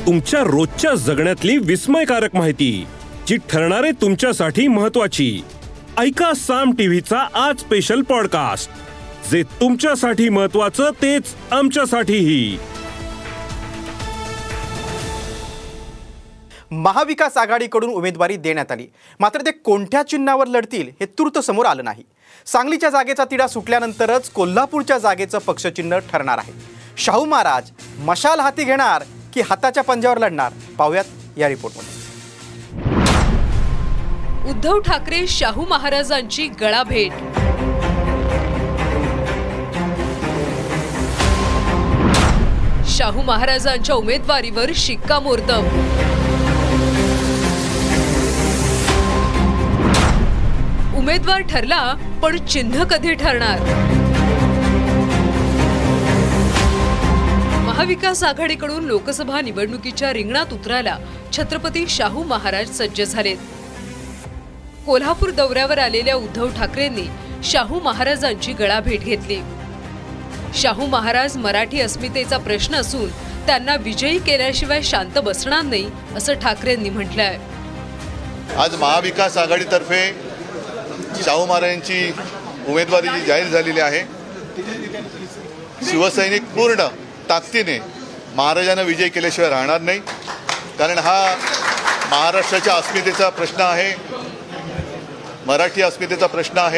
तुमच्या रोजच्या जगण्यातली विस्मयकारक माहिती जी ठरणारे तुमच्यासाठी महत्त्वाची. ऐका साम टीव्हीचा आज स्पेशल पॉडकास्ट, जे तुमच्यासाठी महत्त्वाचं तेच आमच्यासाठीही. महाविकास आघाडीकडून उमेदवारी देण्यात आली, मात्र ते कोणत्या चिन्हावर लढतील हे तूर्त समोर आलं नाही. सांगलीच्या जागेचा तिढा सुटल्यानंतरच कोल्हापूरच्या जागेचं पक्षचिन्ह ठरणार आहे. शाहू महाराज मशाल हाती घेणार की हाताच्या पंजावर लढणार, पाहूयात या रिपोर्टमध्ये. उद्धव ठाकरे शाहू महाराजांची गळाभेट. शाहू महाराजांच्या उमेदवारीवर शिक्कामोर्तब. उमेदवार ठरला, पण चिन्ह कधी ठरणार? महाविकास आघाडीकडून लोकसभा निवडणुकीच्या रिंगणात उतरायला छत्रपती शाहू महाराज सज्ज झालेत. कोल्हापूर दौऱ्यावर आलेल्या उद्धव ठाकरेंनी शाहू महाराजांची गळाभेट घेतली. शाहू महाराज मराठी अस्मितेचा प्रश्न असून त्यांना विजयी केल्याशिवाय शांत बसणार नाही, असं ठाकरेंनी म्हटलंय. आज महाविकास आघाडीतर्फे शाहू महाराजांची उमेदवारी जी जाहीर झालेली आहे, शिवसैनिक पूर्ण ताकदीने महाराजांना विजय केल्याशिवाय राहणार नाही. कारण हा महाराष्ट्राच्या अस्मितेचा प्रश्न आहे, मराठी अस्मितेचा प्रश्न आहे.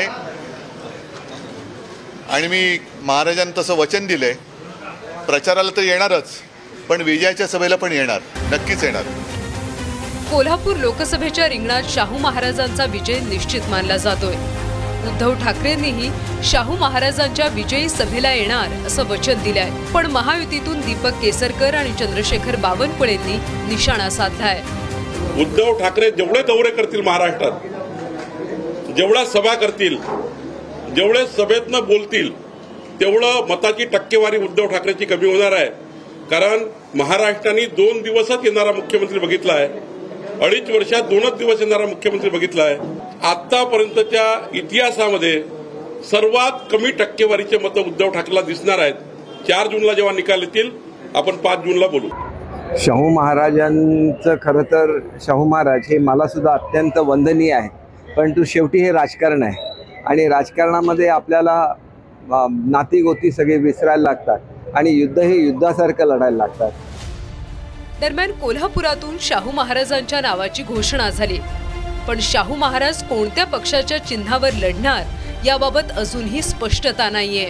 आणि मी महाराजांना तसं वचन दिलंय, प्रचाराला तर येणारच, पण विजयाच्या सभेला पण येणार, नक्कीच येणार. कोल्हापूर लोकसभेच्या रिंगणात शाहू महाराजांचा विजय निश्चित मानला जातोय. उद्धव ठाकरेंनीही शाहू महाराजांच्या विजयी सभेला येणार असं वचन दिलंय. पण महायुतीतून दीपक केसरकर आणि चंद्रशेखर बावनकुळेंनी निशाणा साधलाय. उद्धव ठाकरे जेवढे दौरे करतील महाराष्ट्रात, जेवढ्या सभा करतील, जेवढे सभेतनं बोलतील, तेवढं मताची टक्केवारी उद्धव ठाकरेची कमी होणार आहे. कारण महाराष्ट्राने 2 दिवसच येणारा मुख्यमंत्री बघितला आहे, 2.5 वर्षात 2च दिवस येणारा मुख्यमंत्री बघितला आहे. आतापर्यंतच्या इतिहासामध्ये सर्वात कमी टक्केवारीचे मतं उद्धव ठाकरेला दिसणार आहेत. 4 जूनला जेव्हा निकाल येतील, आपण 5 जूनला बोलू. शाहू महाराजांचं खरं तर शाहू महाराज हे मला सुद्धा अत्यंत वंदनीय आहे. परंतु शेवटी हे राजकारण आहे आणि राजकारणामध्ये आपल्याला नातीगोती सगळे विसरायला लागतात आणि युद्ध हे युद्धासारखं लढायला लागतात. दरम्यान कोल्हापुरातून शाहू महाराजांच्या नावाची घोषणा झाली, पण शाहू महाराज कोणत्या पक्षाच्या चिन्हावर लढणार याबाबत अजूनही स्पष्टता नाहीये.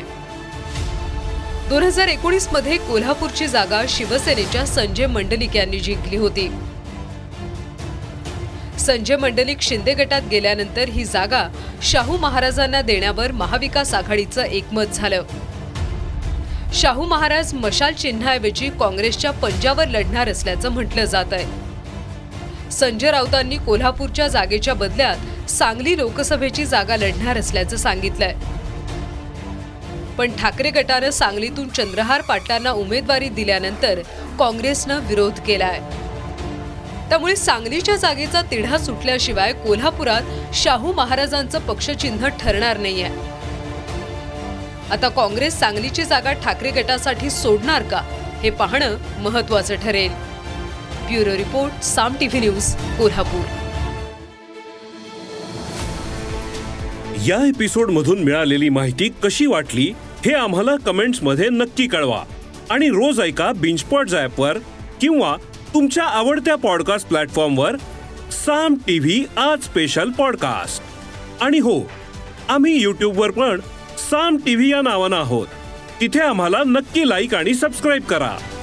2019 मध्ये कोल्हापूरची जागा शिवसेनेच्या संजय मंडलिक यांनी जिंकली होती. संजय मंडलिक शिंदे गटात गेल्यानंतर ही जागा शाहू महाराजांना देण्यावर महाविकास आघाडीचं एकमत झालं. शाहू महाराज मशाल चिन्हाऐवजी काँग्रेसच्या पंजावर लढणार असल्याचं म्हटलं जात आहे. संजय राऊतांनी कोल्हापूरच्या जागेच्या बदल्यात सांगली लोकसभेची जागा लढणार असल्याचं सांगितलंय. पण ठाकरे गटानं सांगलीतून चंद्रहार पाटलांना उमेदवारी दिल्यानंतर काँग्रेसनं विरोध केलाय. त्यामुळे सांगलीच्या जागेचा तिढा सुटल्याशिवाय कोल्हापुरात शाहू महाराजांचं पक्षचिन्ह ठरणार नाहीये. आता काँग्रेस सांगलीची जागा ठाकरे गटासाठी सोडणार का, हे पाहणं महत्त्वाचं ठरेल. Bureau report, Saam TV news, Kolhapur. या एपिसोडमधून मिळालेली माहिती कशी वाटली हे आम्हाला कमेंट्समध्ये नक्की कळवा. आणि रोज ऐका बिंचपॉट ॲपवर किंवा तुमच्या आवडत्या पॉडकास्ट प्लॅटफॉर्मवर साम टीव्ही आज स्पेशल पॉडकास्ट. आणि हो, आम्ही यूट्यूबवर पण साम टीव्ही या नावानं आहोत. तिथे आम्हाला नक्की लाईक आणि सबस्क्राईब करा.